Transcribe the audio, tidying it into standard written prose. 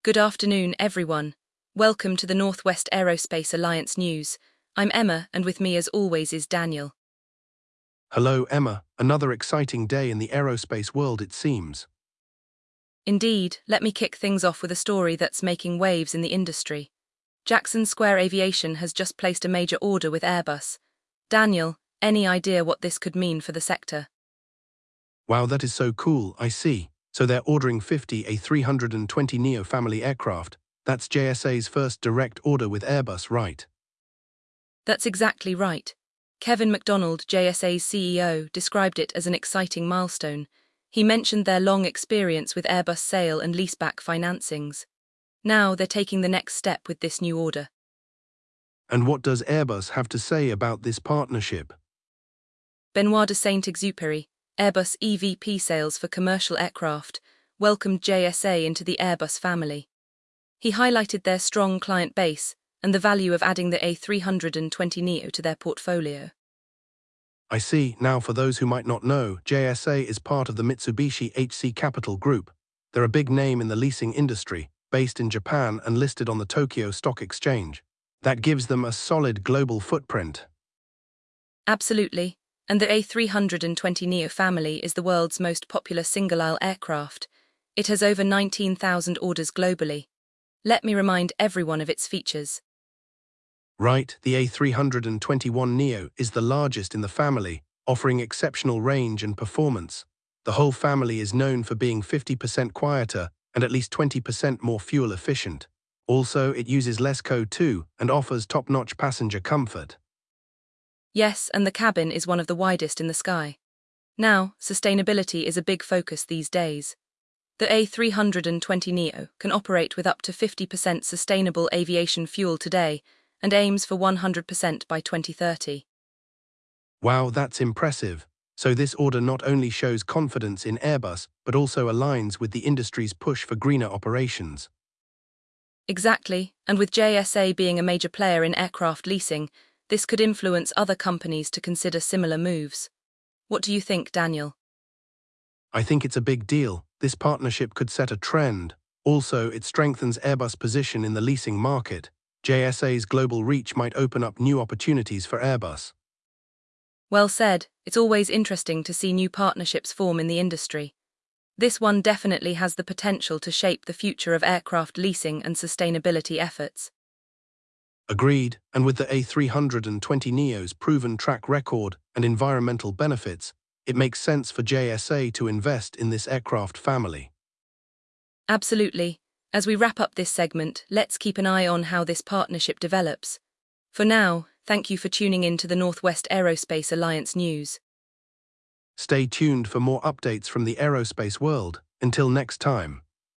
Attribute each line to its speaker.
Speaker 1: Good afternoon, everyone. Welcome to the Northwest Aerospace Alliance News. I'm Emma, and with me as always is Daniel.
Speaker 2: Hello, Emma. Another exciting day in the aerospace world, it seems.
Speaker 1: Indeed, let me kick things off with a story that's making waves in the industry. Jackson Square Aviation has just placed a major order with Airbus. Daniel, any idea what this could mean for the sector?
Speaker 2: Wow, that is so cool, I see. So they're ordering 50 A320neo family aircraft. That's JSA's first direct order with Airbus, right?
Speaker 1: That's exactly right. Kevin McDonald, JSA's CEO, described it as an exciting milestone. He mentioned their long experience with Airbus sale and leaseback financings. Now they're taking the next step with this new order.
Speaker 2: And what does Airbus have to say about this partnership?
Speaker 1: Benoit de Saint-Exupéry, Airbus EVP sales for commercial aircraft, welcomed JSA into the Airbus family. He highlighted their strong client base and the value of adding the A320neo to their portfolio.
Speaker 2: I see. Now, for those who might not know, JSA is part of the Mitsubishi HC Capital Group. They're a big name in the leasing industry, based in Japan and listed on the Tokyo Stock Exchange. That gives them a solid global footprint.
Speaker 1: Absolutely, and the A320neo family is the world's most popular single-aisle aircraft. It has over 19,000 orders globally. Let me remind everyone of its features.
Speaker 2: Right, the A321neo is the largest in the family, offering exceptional range and performance. The whole family is known for being 50% quieter and at least 20% more fuel efficient. Also, it uses less CO2 and offers top-notch passenger comfort.
Speaker 1: Yes, and the cabin is one of the widest in the sky. Now, sustainability is a big focus these days. The A320neo can operate with up to 50% sustainable aviation fuel today and aims for 100% by 2030.
Speaker 2: Wow, that's impressive. So this order not only shows confidence in Airbus, but also aligns with the industry's push for greener operations.
Speaker 1: Exactly, and with JSA being a major player in aircraft leasing, this could influence other companies to consider similar moves. What do you think, Daniel?
Speaker 2: I think it's a big deal. This partnership could set a trend. Also, it strengthens Airbus' position in the leasing market. JSA's global reach might open up new opportunities for Airbus.
Speaker 1: Well said, it's always interesting to see new partnerships form in the industry. This one definitely has the potential to shape the future of aircraft leasing and sustainability efforts.
Speaker 2: Agreed, and with the A320neo's proven track record and environmental benefits, it makes sense for JSA to invest in this aircraft family.
Speaker 1: Absolutely. As we wrap up this segment, let's keep an eye on how this partnership develops. For now, thank you for tuning in to the Northwest Aerospace Alliance News.
Speaker 2: Stay tuned for more updates from the aerospace world. Until next time.